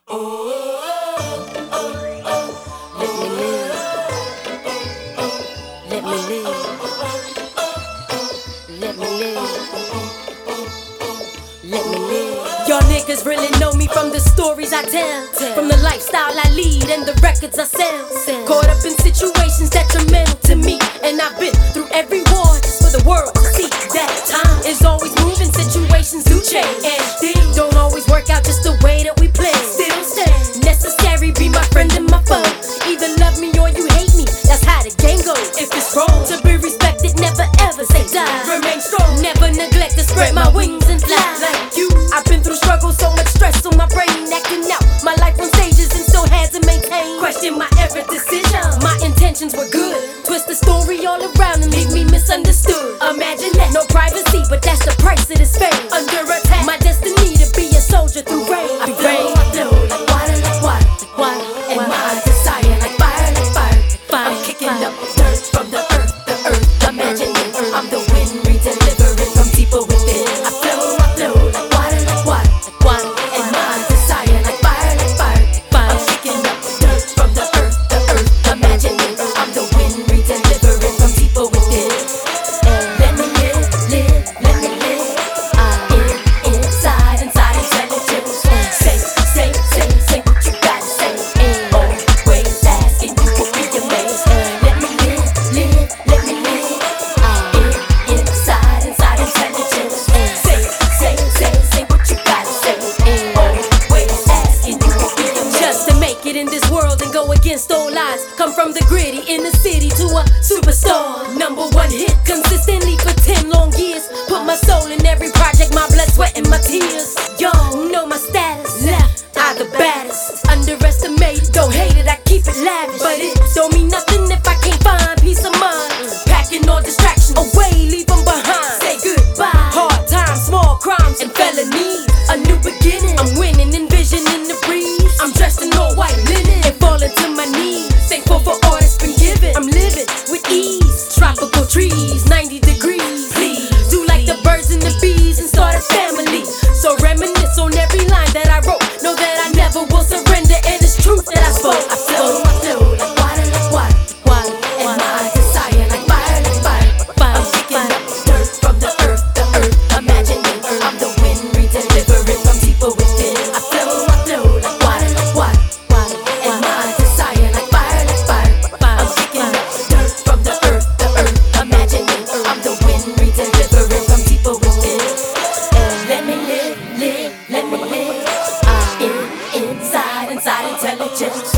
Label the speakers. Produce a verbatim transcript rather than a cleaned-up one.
Speaker 1: Let me live. Let me live. Let me live. Let me live. Y'all niggas really know me from the stories I tell, from the lifestyle I lead and the records I sell. Caught up in situations detrimental to me, and I've been through every war just for the world to see that time is always moving. Situations do change, and things don't always work out just the way that we plan. Still stand necessary, be my friend and my foe. Either love me or you hate me, that's how the game goes. If it's wrong to be respected, never ever say die. Remain strong, never neglect to spread my wings and fly. Like you, I've been through struggle, so much stress on my brain, acting out my life on stages and still had to maintain. Question my every decision, my intentions were good. Twist the story all around and leave me misunderstood. Imagine that, no privacy, but that's the price of this fame. Under attack, my destiny to be a soldier through rain. I flow, I flow like water, like water, like water, and my desire like fire, like fire, fire. I'm kicking up dirt from the earth, the earth. Imagine it, I'm the wind, re-delivering from deeper within. I flow, I flow like water, like water, like water, and my desire like fire, like fire, fire. I'm kicking up dirt from the earth, the earth. Imagine it, I'm the wind, re-delivering from deeper within. Let me live, live, let me live. In, inside, inside intelligence. Say, say, say, say what you gotta say. Always asking you will be amazed. Let me live, live, let me live. In, inside, inside intelligence. Say, say, say, say what you gotta say. Always asking you will be amazed. Just to make it in this world and go against all odds. Come from the gritty in the city to a superstar. Number one hit consistently for ten long years. Put my soul in every project, my blood, sweat, and my tears. Y'all know my status. Left, I the baddest. Underestimate, don't hate it, I keep it lavish. But it don't mean nothing if I can't find peace of mind. Packing all distractions away, leave them behind. Say goodbye. Hard times, small crimes, and felonies. A new beginning, I'm winning, envisioning the breeze. I'm dressed in all white linen and falling to my knees. Thankful for all that's been given. I'm living with ease. Tropical trees, ninety degrees. Please do like the birds and the bees and start a family. So reminisce on every line that I wrote. Know that I never will surrender, and it's truth that I spoke. I flow, I flow like water, like water, water, and my desire like fire, like fire, fire. I'm kicking up dirt from the earth, the earth. Imagine it, I'm the wind, re-delivering from deeper within. I flow, I flow like water, like water, water, and my desire like fire, like fire, fire. I'm kicking up dirt from the earth, the earth. Imagine it, I'm the wind, re-delivering from deeper within. Let me live, live, let me live. In, inside, inside intelligence.